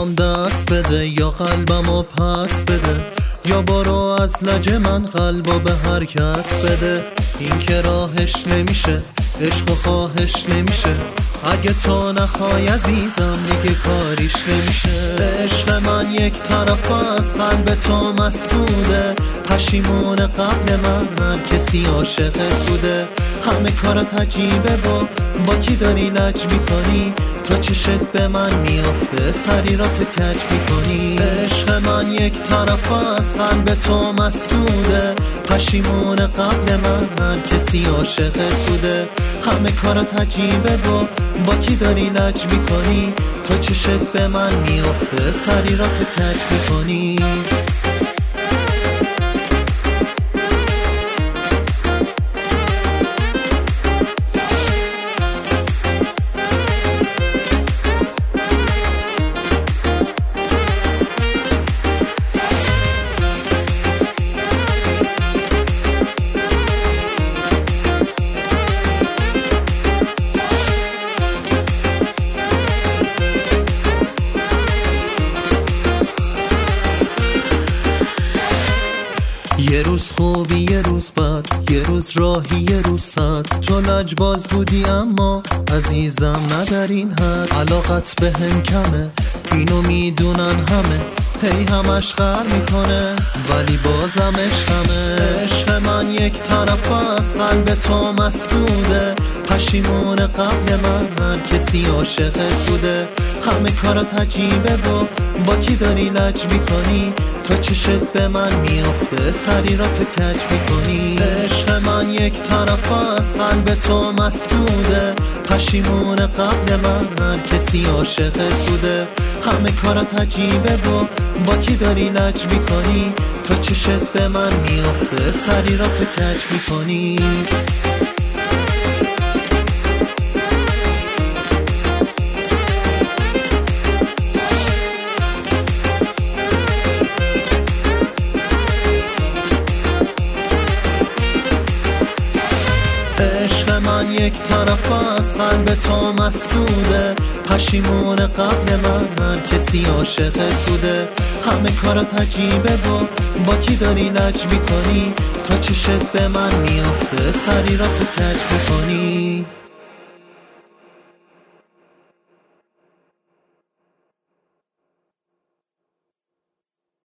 میخوام دست بده یا قلبمو پس بده، یا برو از لج من قلبو به هر کس بده. این که راهش نمیشه، عشق و خواهش نمیشه، اگه تو نخوای عزیزم دیگه کاریش نمیشه. عشق من یک طرف از قلب تو مسدوده، پشیمون قبل من هر کسی عاشقت بوده. همه کارات عجیبه با کی داری لج میکنی، تو چشت به من میافته سری را تو کج میکنی. عشق من یک طرف از قلب تو مسدوده، پشیمون قبل من هر کسی عاشقت بوده. همه کارات عجیبه با کی داری لج میکنی، تو چشت به من میافته سری را تو کج میکنی. یه روز خوبی یه روز بد، یه روز راهی یه روز صد، تو لجباز بودی اما عزیزم نه در این حد. علاقت به هم کمه اینو میدونن همه، هی همش غر میکنه ولی بازم عشقمه. عشق من یک طرف از قلب تو مسدوده، پشیمون قبل من هر کسی عاشقت بوده. همه کارات عجیبه با کی داری لج میکنی، تو چشت به من میافته سری را تو کج میکنی. عشق من یک طرف از قلب تو مسدوده، پشیمون قبل من هر کسی عاشقت بوده. همه کارات عجیبه با کی داری لج میکنی، تو چشت به من میافته سری را تو کج میکنی. عشق من یک طرف از قلب تو مسدوده، پشیمون قبل من هر کسی عاشقت بوده. همه کارات عجیبه با کی داری لج میکنی، تو چشت به من میافته سری را تو کج میکنی.